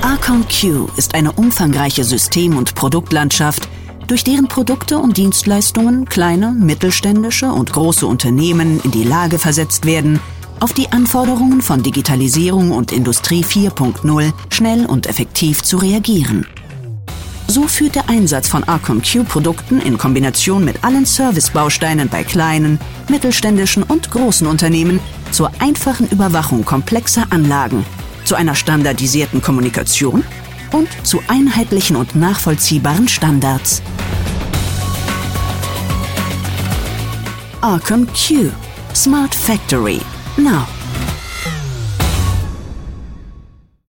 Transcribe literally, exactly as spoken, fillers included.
Archon Q ist eine umfangreiche System- und Produktlandschaft, durch deren Produkte und Dienstleistungen kleine, mittelständische und große Unternehmen in die Lage versetzt werden, auf die Anforderungen von Digitalisierung und Industrie vier Punkt null schnell und effektiv zu reagieren. So führt der Einsatz von Archon Q-Produkten in Kombination mit allen Servicebausteinen bei kleinen, mittelständischen und großen Unternehmen zur einfachen Überwachung komplexer Anlagen, zu einer standardisierten Kommunikation und zu einheitlichen und nachvollziehbaren Standards. Archon Q. Smart Factory. Now.